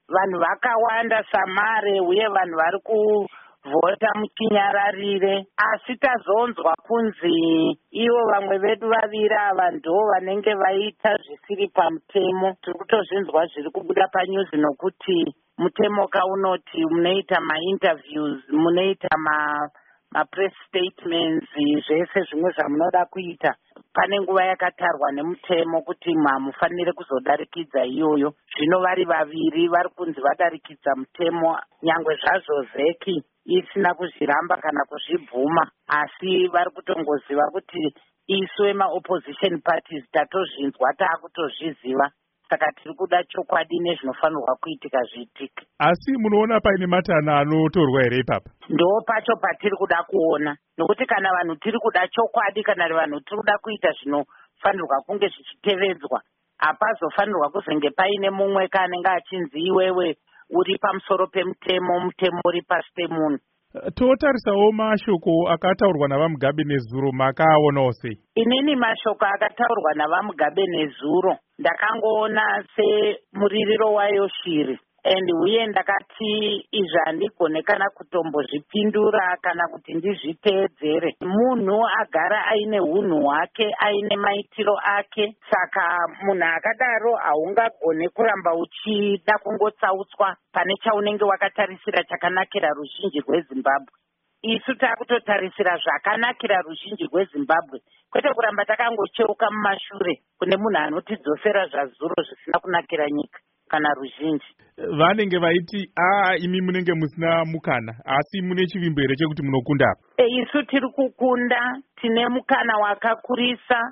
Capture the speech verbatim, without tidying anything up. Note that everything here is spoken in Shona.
vanhu vakawanda samare uye vanhu vari kuvhota muchinyararire, asi tazonzwa kunzi ivo vamwe vedu vaviri ava ndo vanenge vaita zvisiri pamutemo. Tiri kutozvinzwa zviri kubuda panyuzi nokuti mutemo kaunoti munoita mainterviews, munoita ma mapress statements, zvese zvimwe zvamunoda kuita pane nguva yakatarwa nemutemo kuti hamufanire kuzodarikidza iyoyo. Zvino vari vaviri vari kunzi vadarikidza mutemo, nyangwe zvazvo zeki isina kuzviramba kana kuzvibvuma, asi vari kutongoziva kuti isu vemaopposition parties tatozvinzwa taakutozviziva, saka tiri kuda chokwadi nezvinofanirwa kuitika zviitike. Asi munoona paine matana anotorwa here ipapa? Ndo pacho patiri kuda kuona, nokuti kana vanhu tiri kuda chokwadi, kana vanhu tiri kuda kuita zvinofanirwa kunge zvichitevedzwa, hapazofanirwa kuzenge paine mumwe kanenge achinzi iwewe uri pamusoro pemutemo, mutemo uri pasi pemunhu. Totarisawo mashoko akataurwa navaMugabe nezuro, makaaonawo sei? Inini mashoko akataurwa navaMugabe nezuro ndakangoona semuririro wayo shiri, and uye ndakati izvi handigone kana kutombozvipindura kana kuti ndizviteedzere. Munhu agara aine hunhu hwake, aine maitiro ake, saka munhu akadaro haungagone kuramba uchida kungotsautswa pane chaunenge wakatarisira chakanakira ruzhinji rweZimbabwe. Isu takutotarisira zvakanakira ruzhinji rweZimbabwe, kwete kuramba takangocheuka mumashure kune munhu anotidzosera zvazuro zvisina kunakira nyika kana ruzhinji. Vanenge vaiti aa imi munenge musina mukana, asi mune chivimbo here chekuti munokunda? E, isu tiri kukunda, tine mukana wakakurisa